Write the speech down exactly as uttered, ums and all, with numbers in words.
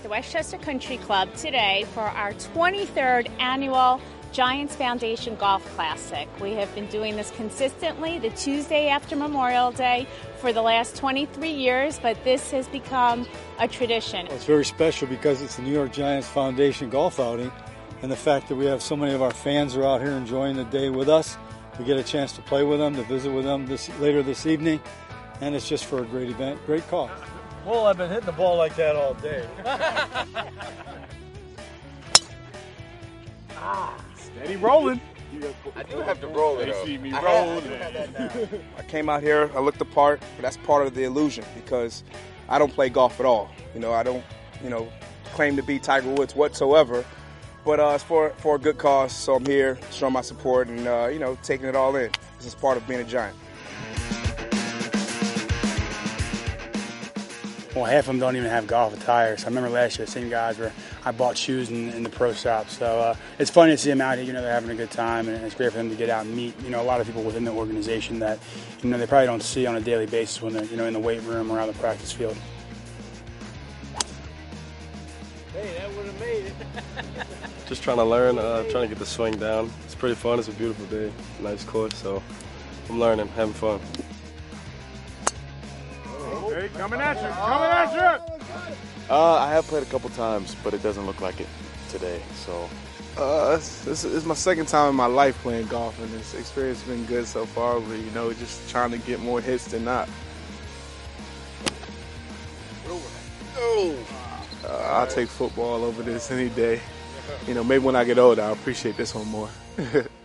at the Westchester Country Club today for our twenty-third annual Giants Foundation Golf Classic. We have been doing this consistently the Tuesday after Memorial Day for the last twenty-three years, but this has become a tradition. Well, it's very special because it's the New York Giants Foundation golf outing, and the fact that we have so many of our fans are out here enjoying the day with us. We get a chance to play with them, to visit with them this, later this evening, and it's just for a great event, great cause. Well, I've been hitting the ball like that all day. ah, steady rolling. I do have to roll it. They see me I rolling. I, I came out here, I looked the part, but that's part of the illusion because I don't play golf at all. You know, I don't, you know, claim to be Tiger Woods whatsoever. But uh, it's for, for a good cause, so I'm here showing my support and, uh, you know, taking it all in. This is part of being a Giant. Well, half of them don't even have golf attire. So I remember last year, the same guys where I bought shoes in, in the pro shop. So uh, it's funny to see them out here. You know, they're having a good time, and it's great for them to get out and meet, you know, a lot of people within the organization that, you know, they probably don't see on a daily basis when they're, you know, in the weight room or out on the practice field. Hey, that would have made it. Just trying to learn, uh, trying to get the swing down. It's pretty fun. It's a beautiful day, nice course. So I'm learning, having fun. Hey, coming at you, coming at you. Uh, I have played a couple times, but it doesn't look like it today. So, uh, this is my second time in my life playing golf, and this experience has been good so far. But you know, just trying to get more hits than not. Oh. Uh, I'll take football over this any day. You know, maybe when I get older, I'll appreciate this one more.